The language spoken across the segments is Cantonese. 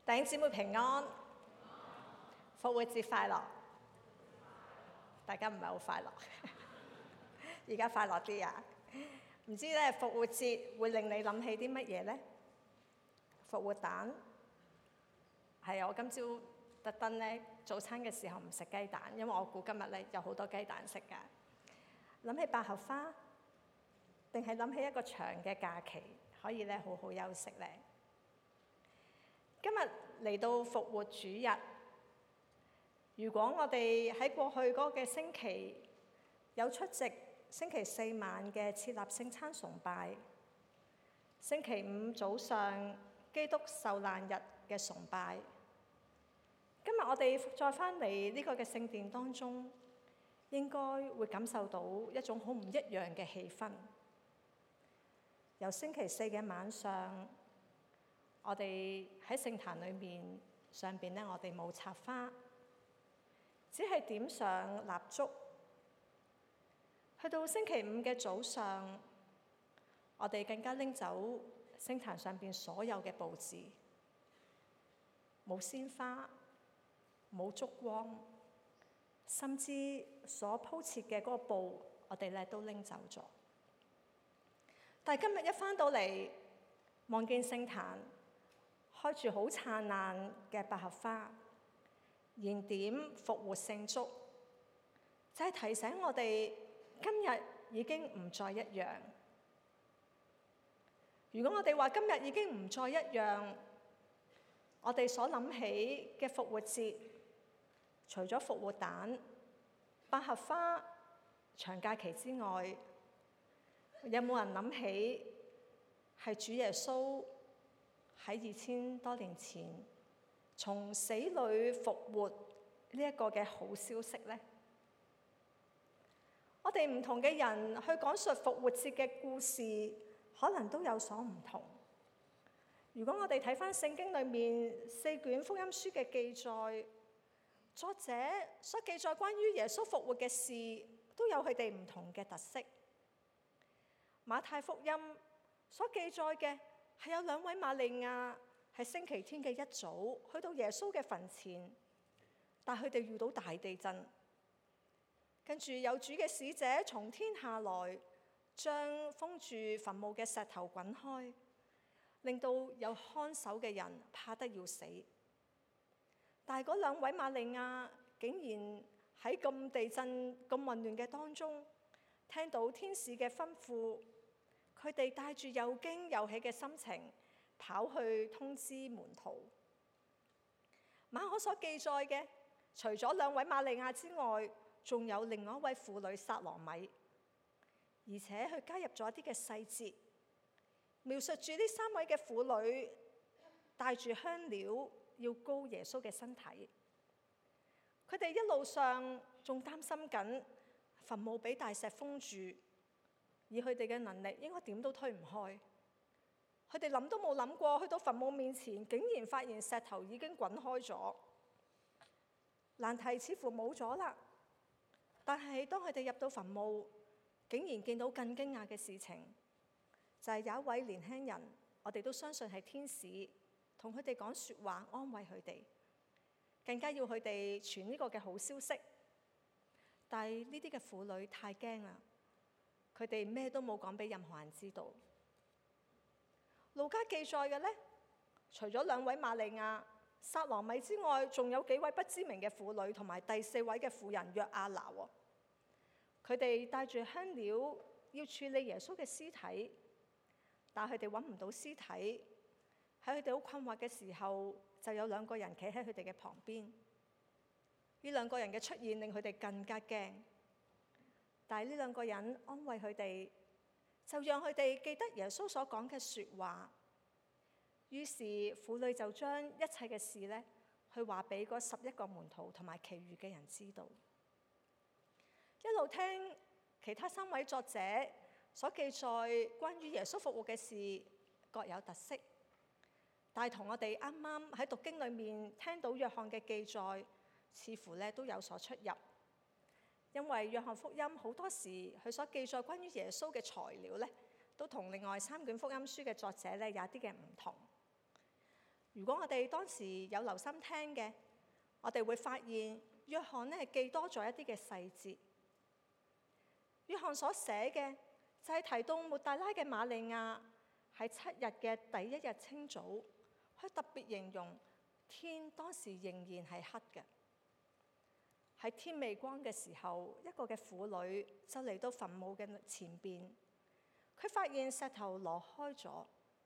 弟兄姊妹平安，復活節快樂！大家唔係好快樂，而家快樂啲啊！唔知咧復活節會令你諗起啲乜嘢呢？復活蛋係我今朝特登咧早餐嘅時候唔食雞蛋，因為我估今日咧有好多雞蛋食㗎。諗起百合花，定係諗起一個長嘅假期，可以咧好好休息咧？今日嚟到復活主日，如果我哋喺過去嗰個星期有出席星期四晚嘅設立聖餐崇拜，星期五早上基督受難日嘅崇拜，今日我哋再返嚟呢個嘅聖殿當中，應該會感受到一種好唔一樣嘅氣氛。由星期四嘅晚上，我哋喺聖壇裏面上邊咧，我哋冇插花，只係點上蠟燭。去到星期五嘅早上，我哋更加拎走聖壇上邊所有嘅佈置，冇鮮花，冇燭光，甚至所鋪設嘅嗰個布，我哋咧都拎走咗。但係今日一返到嚟，望見聖壇開住好燦爛嘅百合花，燃點復活聖燭，就係提醒我哋今日已經唔再一樣。如果我哋話今日已經唔再一樣，我哋所諗起嘅復活節，除咗復活蛋、百合花、長假期之外，有冇人諗起係主耶穌喺2000多年前從死裏復活呢一個嘅好消息呢？我哋唔同嘅人去講述復活節嘅故事，可能都有所唔同。如果我哋睇返聖經裏面4卷福音書嘅記載，作者所記載關於耶穌復活嘅事，都有佢哋唔同嘅特色。馬太福音所記載嘅係有2位瑪利亞喺星期天嘅一早去到耶穌嘅墳前，但佢哋遇到大地震，跟住有主嘅使者從天下來，將封住墳墓嘅石頭滾開，令到有看守嘅人怕得要死。但係嗰2位瑪利亞竟然喺咁地震、咁混亂嘅當中，聽到天使嘅吩咐，佢哋帶住又驚又喜嘅心情跑去通知門徒。馬可所記載嘅，除咗2位瑪利亞之外，仲有另外一位婦女撒羅米，而且佢加入咗一啲嘅細節，描述住呢3位嘅婦女帶住香料要膏耶穌嘅身體。佢哋一路上仲擔心緊墳墓俾大石封住，以佢哋嘅能力應該點都推唔開。佢哋諗都冇諗過，去到墳墓面前，竟然發現石頭已經滾開咗，難題似乎冇咗啦。但係當佢哋入到墳墓，竟然見到更驚訝嘅事情，就係有一位年輕人，我哋都相信係天使，同佢哋講說話，安慰佢哋，更加要佢哋傳呢個嘅好消息。但係呢啲嘅婦女太驚啦，佢哋咩都冇講俾任何人知道。路加記載嘅呢，除咗2位瑪利亞、撒羅米之外，仲有幾位不知名嘅婦女，同埋第4位嘅婦人約亞拿。佢哋帶住香料要處理耶穌嘅屍體，但佢哋揾唔到屍體。喺佢哋好困惑嘅時候，就有2個人企喺佢哋嘅旁邊。呢2個人嘅出現令佢哋更加驚，但係呢2個人安慰佢哋，就讓佢哋記得耶穌所講嘅說話。於是婦女就將一切嘅事咧，去話俾嗰11個門徒同埋其餘嘅人知道。一路聽其他3位作者所記載關於耶穌復活嘅事，各有特色，但係同我哋啱啱喺讀經裏面聽到約翰嘅記載，似乎咧都有所出入。因為約翰福音好多時佢所記載關於耶穌嘅材料咧，都同另外3卷福音書嘅作者咧有一啲嘅唔同。 如果我哋當時有留心聽嘅，我哋會發現約翰呢記多咗一啲嘅細節。約翰所寫嘅就係提到抹大拉嘅瑪利亞喺7日嘅第1日清早，佢特別形容天當時仍然係黑嘅。喺天未光嘅時候，一個嘅婦女就嚟到墳墓嘅前邊，佢發現石頭挪開咗。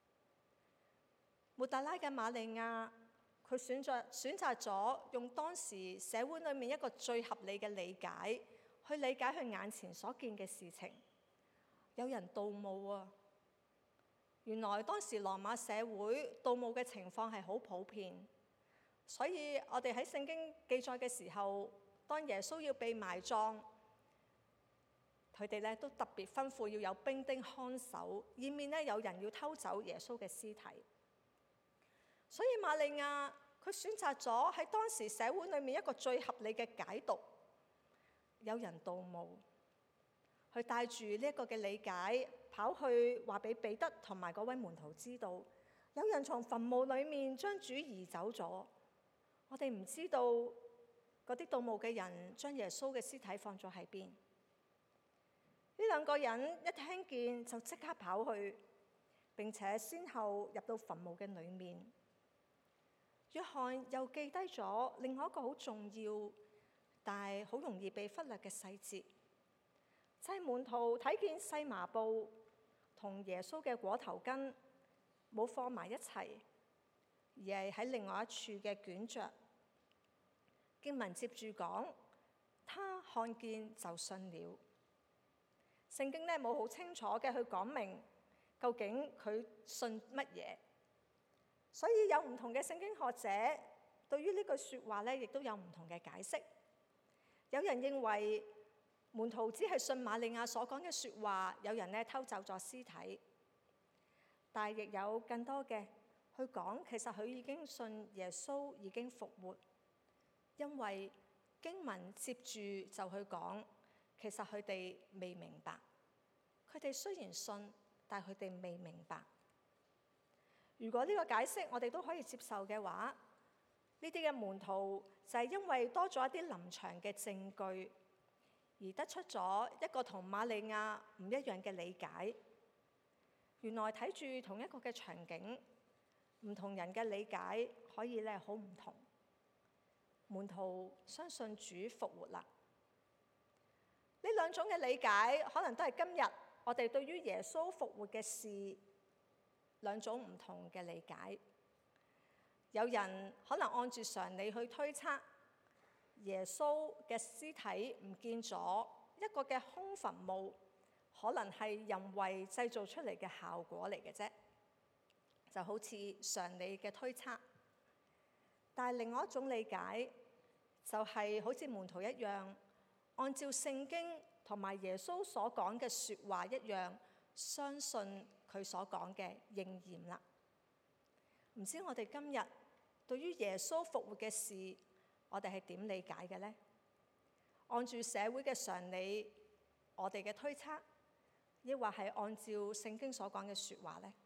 抹大拉嘅瑪利亞，佢選擇咗用當時社會裏面一個最合理嘅理解，去理解佢眼前所見嘅事情。有人盜墓啊！原來當時羅馬社會盜墓嘅情況係好普遍，所以我哋喺聖經記載嘅時候，當耶穌要被埋葬，佢哋咧都特別吩咐要有兵丁看守，以免咧有人要偷走耶穌嘅屍體。所以瑪利亞佢選擇咗喺當時社會裏面一個最合理嘅解讀。有人盜墓，佢帶住呢一個嘅理解跑去話俾彼得同埋嗰位門徒知道，有人從墳墓裏面將主移走咗。我哋唔知道嗰啲盜墓嘅人將耶穌嘅屍體放咗喺邊。呢兩個人一聽見就即刻跑去，並且先後入到墳墓嘅裏面。約翰又記低咗另外一個好重要，但係好容易被忽略嘅細節，就係門徒睇見細麻布同耶穌嘅裹頭巾冇放埋一齊，而係喺另外一處嘅捲着。經文接住講，他看見就信了。聖經呢冇好清楚嘅去講明究竟佢信乜嘢。所以有唔同嘅聖經學者對於呢句說話咧，亦都有唔同嘅解釋。有人認為門徒只係信瑪利亞所講嘅說話，有人咧偷走咗屍體，但係亦有更多嘅去講，其實佢已經信耶穌已經復活，因為經文接住就去講，其實佢哋未明白，佢哋雖然信，但係佢哋未明白。如果呢個解釋我哋都可以接受嘅話，呢啲嘅門徒就係因為多咗一啲臨場嘅證據，而得出咗一個同瑪利亞唔一樣嘅理解。原來睇住同一個嘅場景，唔同人嘅理解可以咧好唔同。門徒相信主復活啦。呢兩種嘅理解可能都係今日我哋對於耶穌復活嘅事兩種唔同嘅理解。有人可能按住常理去推測，耶穌嘅屍體唔見咗，一個嘅空墳墓可能係人為製造出嚟嘅效果嚟嘅啫，就好似常理嘅推測。但係另外一種理解就係好似門徒一樣，按照聖經同埋耶穌所講嘅說話一樣，相信佢所講嘅應驗啦。唔知我哋今日對於耶穌復活嘅事，我哋係點理解嘅呢？按住社會嘅常理，我哋嘅推測，抑或係按照聖經所講嘅說話呢？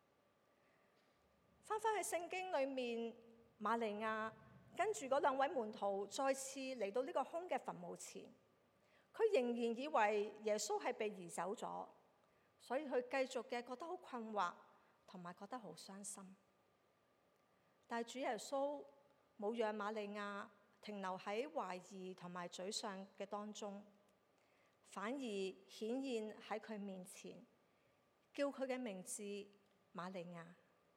翻返去聖經裏面，瑪利亞跟住嗰兩位門徒再次嚟到呢個空嘅墳墓前，佢仍然以為耶穌係被移走咗。所以佢繼續嘅覺得好困惑，同埋覺得好傷心。但係主耶穌冇讓瑪利亞停留喺懷疑同埋沮喪嘅當中，反而顯現喺佢面前，叫佢嘅名字瑪利亞。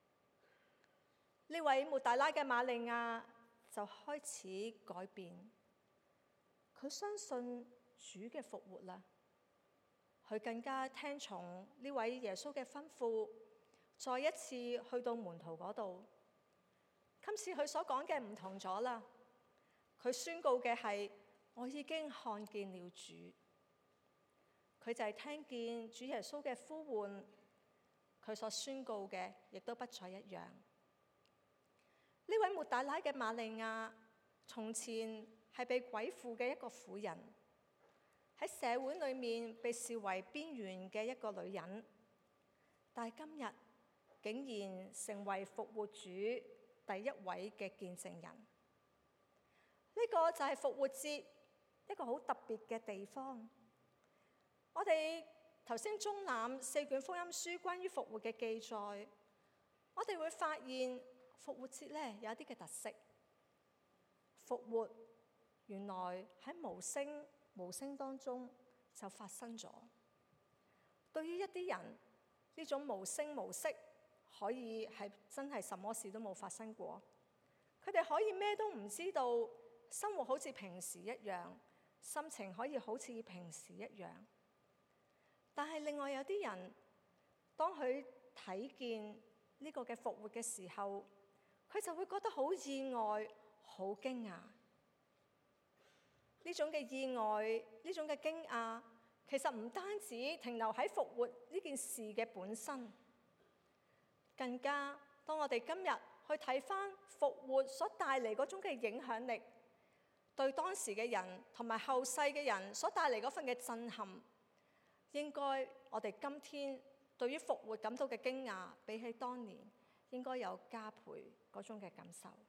呢位抹大拉嘅瑪利亞就開始改變，佢相信主嘅復活啦。佢更加聽從呢位耶穌嘅吩咐，再一次去到門徒嗰度。今次佢所講嘅唔同咗啦，佢宣告嘅係我已經看見了主。佢就係聽見主耶穌嘅呼喚，佢所宣告嘅亦都不再一樣。呢位抹大拉嘅瑪利亞，從前係被鬼附嘅一個婦人，喺社會裏面被視為邊緣嘅一個女人，但係今日竟然成為復活主第一位嘅見證人。呢個就係復活節一個好特別嘅地方。我哋頭先綜覽4卷福音書關於復活嘅記載，我哋會發現復活節咧有一啲嘅特色。復活原來喺無聲當中就發生咗。對於一啲人，呢種無聲無息可以係真係什麼事都冇發生過。佢哋可以咩都唔知道，生活好似平時一樣，心情可以好似平時一樣。但係另外有啲人，當佢睇見呢個嘅復活嘅時候，佢就會覺得好意外、好驚訝。呢種嘅意外、呢種嘅驚訝，其實唔單止停留喺復活呢件事嘅本身，更加當我哋今日去睇返復活所帶嚟嗰種嘅影響力，對當時嘅人同埋後世嘅人所帶嚟嗰份嘅震撼，應該我哋今天對於復活感到嘅驚訝，比起當年應該有加倍嗰種嘅感受。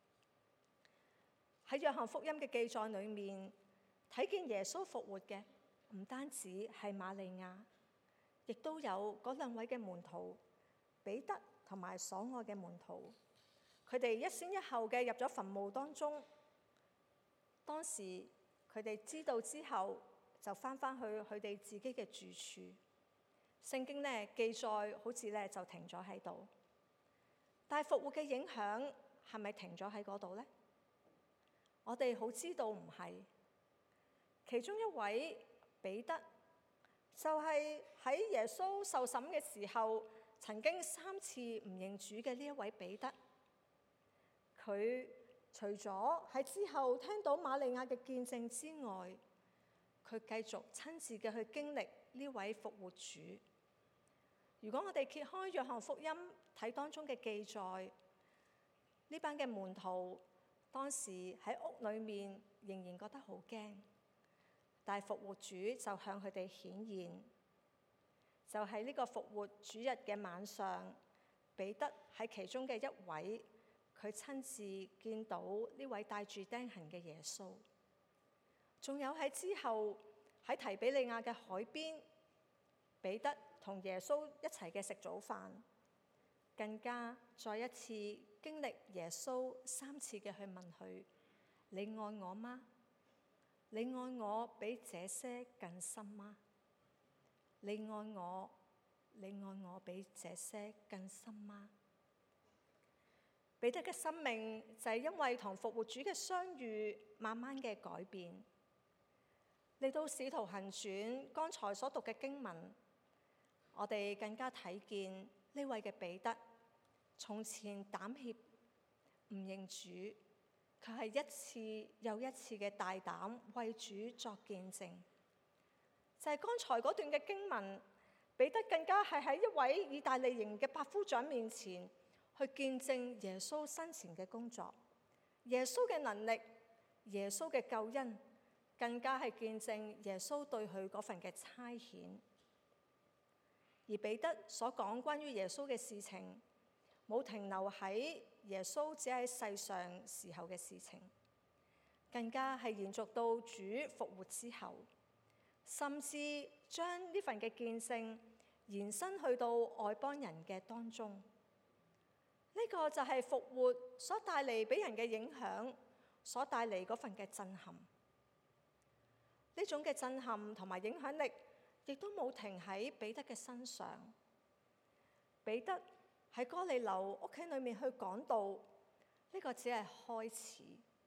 喺約翰福音嘅記載裏面，睇見耶穌復活嘅唔單止係瑪利亞，亦都有嗰2位嘅門徒，彼得同埋所愛嘅門徒。佢哋一先一後嘅入咗墳墓當中。當時佢哋知道之後，就返去佢哋自己嘅住處。聖經咧記載好似咧就停咗喺度，但係復活嘅影響係咪停咗喺嗰度呢？我哋好知道唔係。其中一位彼得就係喺耶穌受審嘅時候，曾經3次唔認主嘅呢一位彼得。佢除咗喺之後聽到瑪利亞嘅見證之外，佢繼續親自嘅去經歷呢位復活主。如果我哋揭開約翰福音睇當中嘅記載，呢班嘅門徒當時喺屋裏面仍然覺得好驚，但係復活主就向佢哋顯現。就喺呢個復活主日嘅晚上，彼得係其中嘅一位，佢親自見到呢位帶住釘痕嘅耶穌。仲有喺之後喺提比利亞嘅海邊，彼得同耶穌一齊嘅食早飯，更加再一次經歷耶穌3次嘅去問佢：你愛我嗎？你愛我比這些更深嗎？你愛我比這些更深嗎？彼得嘅生命就係因為同復活主嘅相遇，慢慢嘅改變。嚟到使徒行傳剛才所讀嘅經文，我哋更加睇見呢位嘅彼得，從前膽怯唔認主，佢係一次又一次嘅大膽為主作見證。就係剛才嗰段嘅經文，彼得更加係喺一位意大利營嘅百夫長面前去見證耶穌生前嘅工作，耶穌嘅能力，耶穌嘅救恩，更加係見證耶穌對佢嗰份嘅差遣。而彼得所講關於耶穌嘅事情，冇停留喺耶穌只喺世上時候嘅事情，更加係延續到主復活之後，甚至將呢份嘅見證延伸去到外邦人嘅當中。呢個就係復活所帶嚟俾人嘅影響，所帶嚟嗰份嘅震撼。呢種嘅震撼同埋影響力，亦都冇停喺彼得嘅身上。彼得喺哥尼流屋企裏面去講道，呢個只係開始，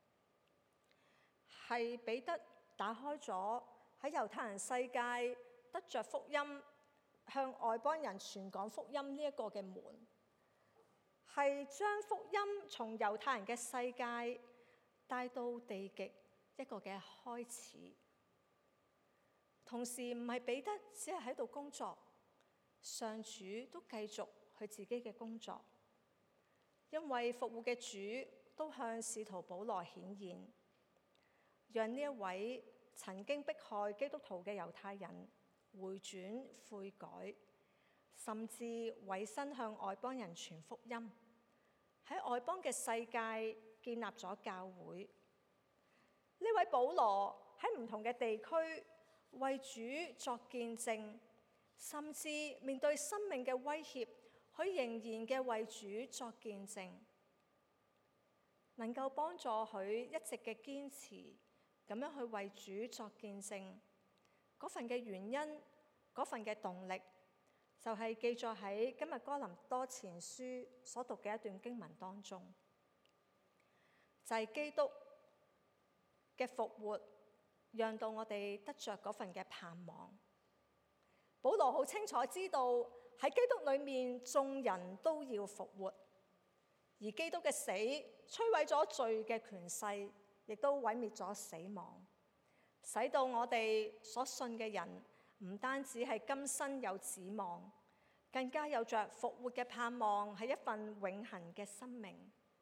係彼得打開咗喺猶太人世界得着福音，向外邦人傳講福音呢一個嘅門，係將福音從猶太人嘅世界帶到地極一個嘅開始。同時唔係彼得只係喺度工作，上主都繼續佢自己嘅工作，因為復活嘅主都向使徒保羅顯現，讓呢一位曾經迫害基督徒嘅猶太人回轉悔改，甚至委身向外邦人傳福音， 喺外邦嘅世界建立咗教會。呢位保羅喺唔同嘅地區為主作見證，甚至面對生命嘅威脅，佢仍然嘅為主作見證，能夠幫助佢一直嘅堅持，咁樣去為主作見證。嗰份嘅原因，嗰份嘅動力，就係記載喺今日哥林多前書所讀嘅一段經文當中，就係基督嘅復活，讓到我哋得着嗰份嘅盼望。保羅好清楚知道喺基督裏面，眾人都要復活，而基督嘅死摧毀咗罪嘅權勢，亦都毀滅咗死亡，使到我哋所信嘅人唔單止係今生有指望，更加有着復活嘅盼望，係一份永恆嘅生命。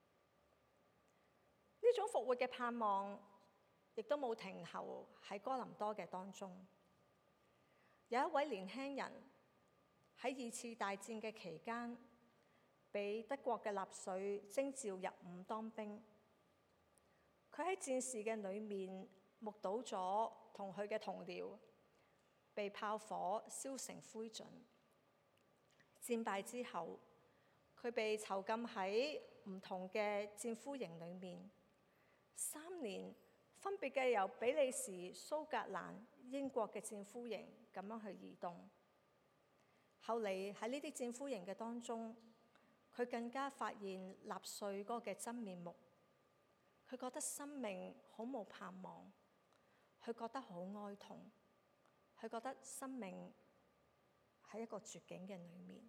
呢種復活嘅盼望亦都冇停留喺哥林多嘅當中。有一位年輕人喺2次大戰嘅期間，被德國嘅納粹徵召入伍當兵。佢喺戰事嘅裏面目睹咗同佢嘅同僚被炮火燒成灰燼。戰敗之後，佢被囚禁喺唔同嘅戰俘營裏面3年，分別嘅由比利時、蘇格蘭、英國嘅戰俘營咁樣去移動。後嚟喺呢啲戰俘營嘅當中，佢更加發現納粹嗰個嘅真面目。佢覺得生命好冇盼望，佢覺得好哀痛，佢覺得生命喺一個絕境嘅裏面。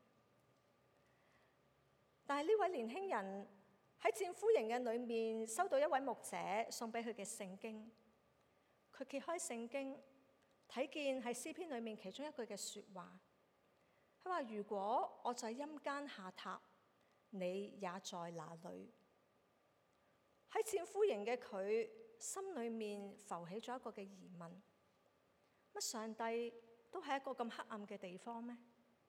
但係呢位年輕人喺戰俘營嘅裏面收到一位牧者送俾佢嘅聖經，佢揭開聖經，睇見係詩篇裏面其中一句嘅說話。佢話：如果我在陰間下榻，你也在那裏。喺戰俘營嘅佢心裏面浮起咗一個嘅疑問：乜上帝都係一個咁黑暗嘅地方咩？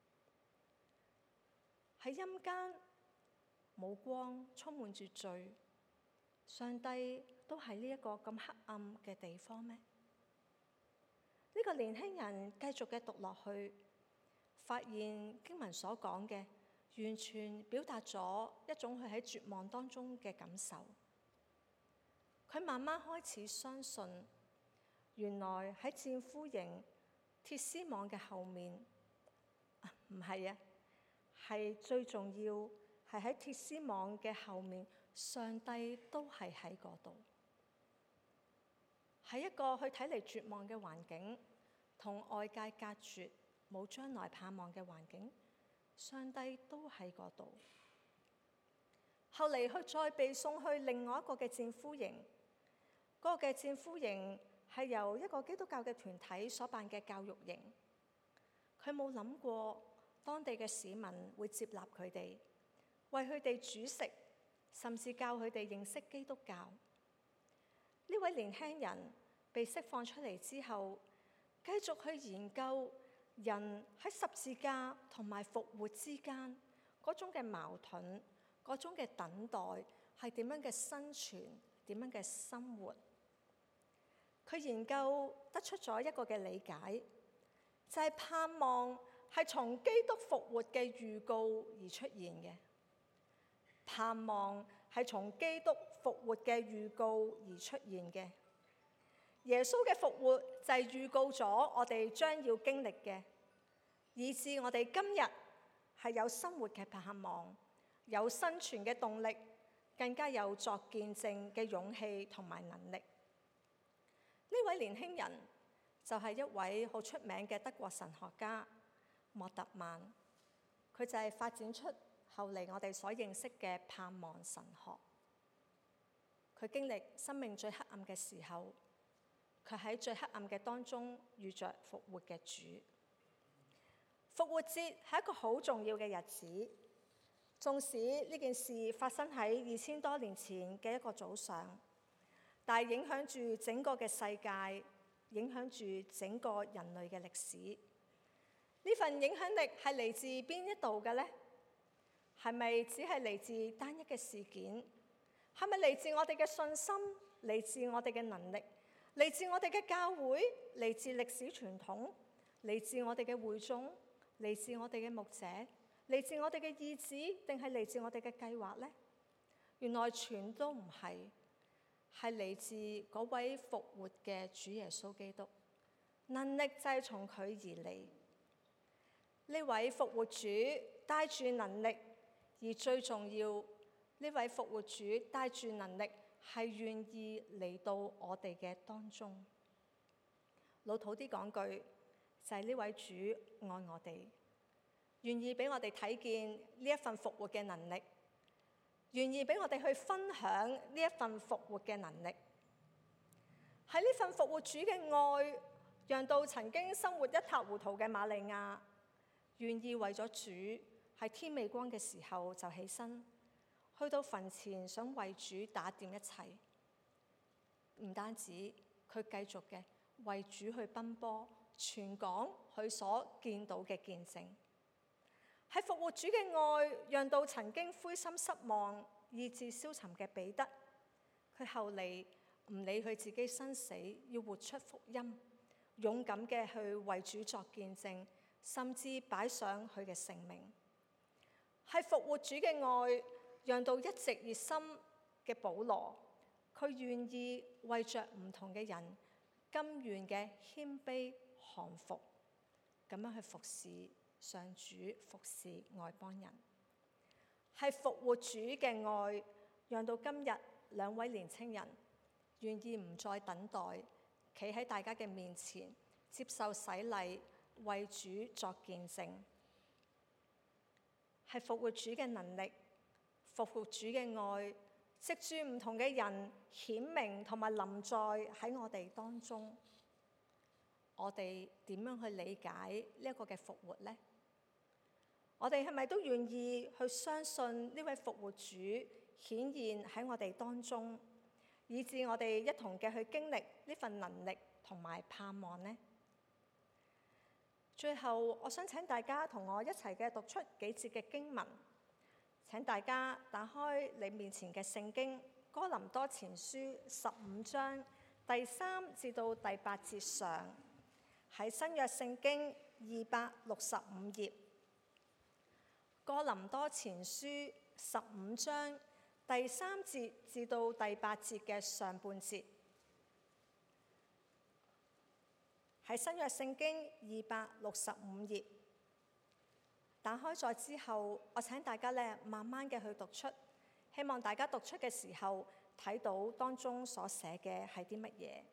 喺陰間冇光，充滿住罪，上帝都係呢一個咁黑暗嘅地方咩？呢個年輕人繼續嘅讀落去，發現經文所講嘅完全表達咗一種佢喺絕望當中嘅感受。佢慢慢開始相信，原來喺戰俘營鐵絲網嘅後面，唔係啊，係最重要係喺鐵絲網嘅後面，上帝都係喺嗰度。喺一個佢睇嚟絕望嘅環境，同外界隔絕，冇將來盼望嘅環境，上帝都喺嗰度。後嚟佢再被送去另外一個嘅戰俘營，嗰個嘅戰俘營係由一個基督教嘅團體所辦嘅教育營。佢冇諗過當地嘅市民會接納佢哋，為佢哋煮食，甚至教佢哋認識基督教。呢位年輕人被釋放出嚟之後，繼續去研究人喺十字架同埋復活之間嗰種嘅矛盾，嗰種嘅等待係點樣嘅生存，點樣嘅生活。佢研究得出咗一個嘅理解，就係盼望係從基督復活嘅預告而出現嘅。盼望係從基督復活嘅預告而出現嘅。耶穌嘅復活就係預告咗我哋將要經歷嘅，以致我哋今日係有生活嘅盼望，有生存嘅動力，更加有作見證嘅勇氣同埋能力。呢位年輕人就係一位好出名嘅德國神學家莫特曼，佢就係發展出後嚟我哋所認識嘅盼望神學。佢經歷生命最黑暗嘅時候，佢喺最黑暗嘅當中遇着復活嘅主。復活節係一個好重要嘅日子，縱使呢件事發生喺2000多年前嘅一個早上，但係影響住整個嘅世界，影響住整個人類嘅歷史。呢份影響力係嚟自邊一度嘅呢？ 係咪只係嚟自單一嘅事件？係咪嚟自我哋嘅信心？嚟自我哋嘅能力？嚟自我哋嘅教會？嚟自歷史傳統？嚟自我哋嘅會眾？嚟自我哋嘅牧者？嚟自我哋嘅意志？定係嚟自我哋嘅計劃呢？原來全都唔係，係嚟自嗰位復活嘅主耶穌基督。能力就係從佢而嚟。呢位復活主帶住能力，而最重要，呢位復活主帶住能力係願意嚟到我哋嘅當中。老土啲講句，就係呢位主愛我哋，願意俾我哋睇見呢一份復活嘅能力，願意俾我哋去分享呢一份復活嘅能力。喺呢份復活主嘅愛，讓到曾經生活一塌糊塗嘅瑪利亞，願意為咗主喺天未光嘅時候就起身，去到墳前想為主打點一切。唔單止，佢繼續嘅為主去奔波，傳講佢所見到嘅見證。喺復活主嘅愛，讓到曾經灰心失望、意志消沉嘅彼得，佢後嚟唔理佢自己生死，要活出福音，勇敢嘅去為主作見證，甚至擺上佢嘅性命。係復活主嘅愛，讓到一直熱心嘅保羅，佢願意為着唔同嘅人，甘願嘅謙卑降服，咁樣去服侍上主，服侍外邦人。係復活主嘅愛，讓到今日兩位年青人願意唔再等待，企喺大家嘅面前接受洗禮，為主作見證。係復活主嘅能力，復活主嘅愛，藉住唔同嘅人顯明同埋臨在喺我哋當中。我哋點樣去理解呢一個嘅復活呢？我哋係咪都願意去相信呢位復活主顯現喺我哋當中，以致我哋一同嘅去經歷呢份能力同埋盼望呢？最後，我想請大家同我一齊嘅讀出幾節嘅經文。請大家打開你面前嘅聖經《哥林多前書》15章第3至到第8節上，喺新約聖經265頁。《哥林多前書》15章第3節至到第8節嘅上半節。喺新約聖經265頁，打開咗之後，我請大家慢慢嘅去讀出，希望大家讀出嘅時候睇到當中所寫嘅係啲乜嘢。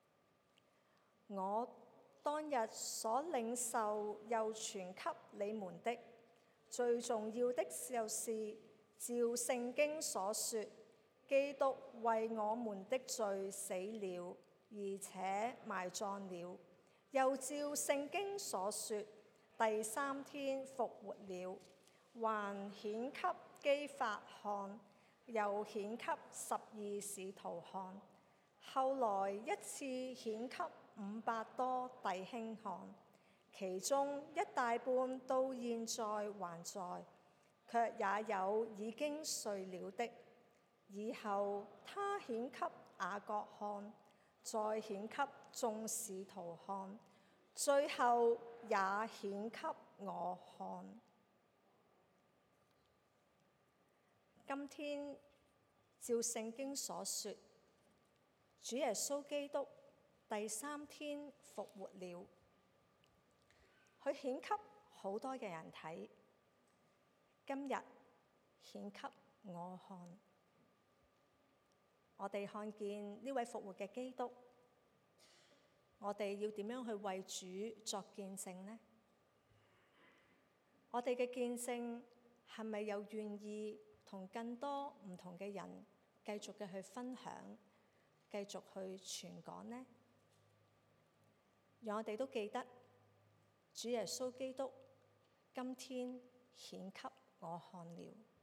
我當日所領受又傳給你們的，最重要的就是照聖經所說，基督為我們的罪死了，而且埋葬了。又照聖經所說，第3天復活了，還顯給基法看，又顯給12使徒看，後來一次顯給500多弟兄看，其中一大半到現在還在，卻也有已經睡了的。以後他顯給雅各看，再顯給眾使徒看，最後也顯給我看。今天照聖經所說，主耶穌基督第3天復活了，佢顯給好多嘅人睇。今日顯給我看。我哋看見呢位復活嘅基督，我哋要點樣去為主作見證呢？我哋嘅見證係咪又願意同更多唔同嘅人繼續嘅去分享，繼續去傳講呢？讓我哋都記得主耶穌基督今天顯給我看了。